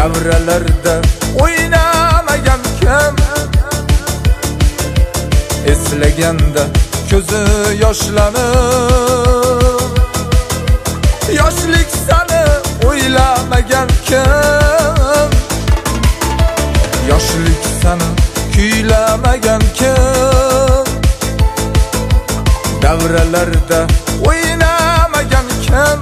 davralarda o'ynamagan kim? Eslaganda ko'zi yoshlanib, yoshlik sani o'ylamagan kim? Yoshlik sani kuylamagan kim? Davralarda o'ynamagan kim?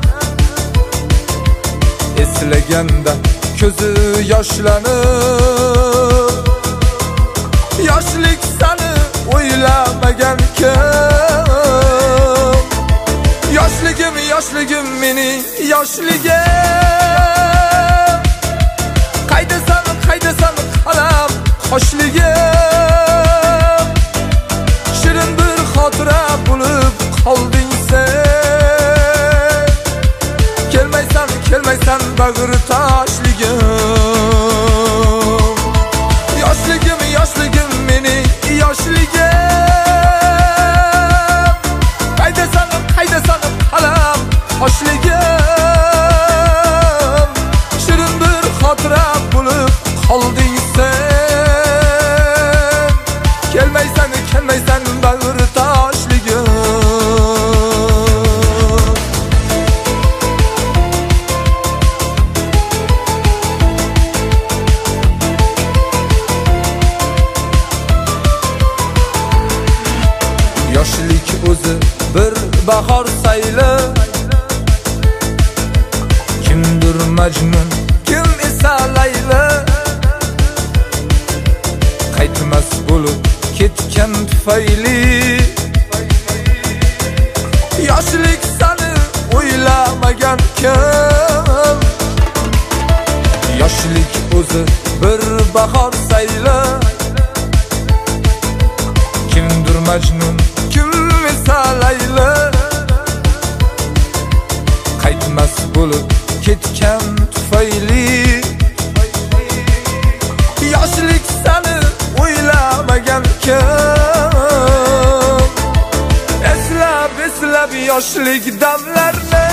Eslaganda ko'zi yoshlanib, yoshlik sani o'ylamagan kim? Yoshligim, yoshligim mening yoshligim, qaydasan qalam qoshligim, shirin bir xotira bo'lib qolding sen. Kelmaysan bag'ri toshligim. Yoshligim, yoshligim mening yoshligim, qaydasan qalam qoshligim, shirin bir xotira bo'lib qolding sen. Kelmaysan bag'ri toshligim. Yoshlik o'zi bir bahor sayli, kimdir Majnun, kim esa Layli. Qaytmas bo'lib ketgan tufayli, yoshlik sani o'ylamagan kim? Yoshlik o'zi bir bahor sayli, kimdir Majnun, kim esa Layli. Qaytmas bo'lib ketgan tufayli, yoshlik sani o'ylamagan kim? Eslab yoshlik damlarni,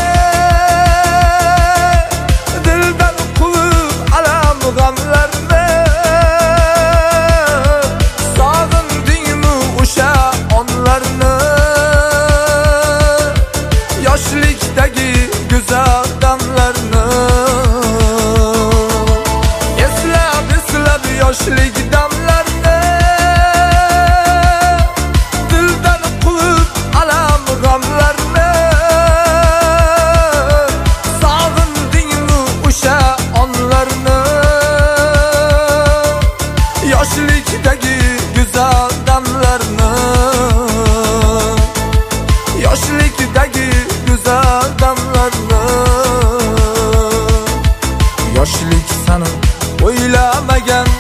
dildan quvib alam g'amlarni. Sog'indingmi o'sha onlarni, yoshlikdagi go'zal damlarni? Eslab yoshlik damlarni, dildan quvib alam g'amlarni. Sog'indingmi o'sha onlarni, yoshlikdagi go'zal damlarni? Yoshlikdagi go'zal damlarni. Yoshlik sani o'ylamagan